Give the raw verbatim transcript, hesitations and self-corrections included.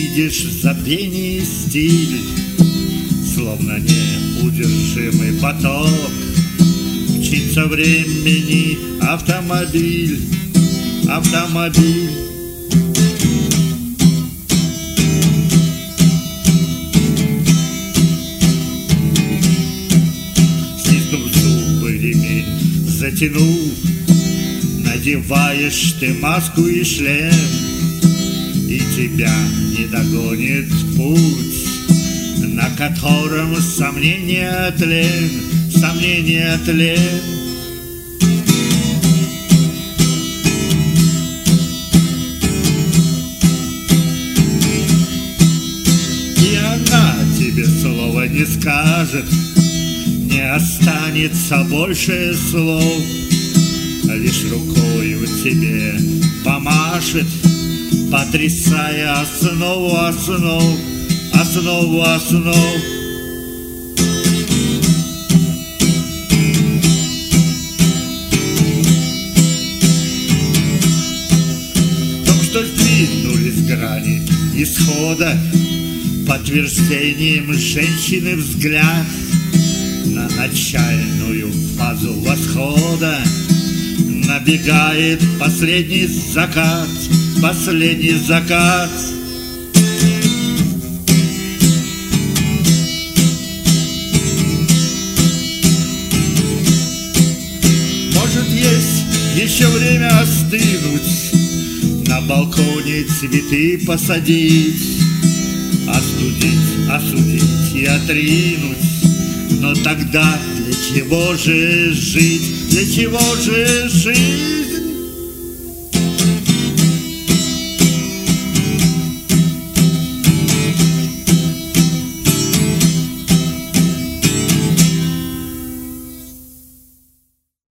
видишь в забвении стиль, словно неудержимый поток. Мчится времени автомобиль, автомобиль. Стиснув зубы, ремень затянул, надеваешь ты маску и шлем, и тебя не догонит путь, на котором сомнения тлен, сомнения тлен. И она тебе слова не скажет, не останется больше слов, лишь рукою тебе помашет, потрясая основу основ, основу основ. Только что сдвинулись грани исхода, подтверждением женщины взгляд на начальную фазу восхода. Набегает последний закат, последний закат. Может, есть еще время остынуть, на балконе цветы посадить, остудить, осудить и отринуть. Но тогда для чего же жить? Для чего же жить?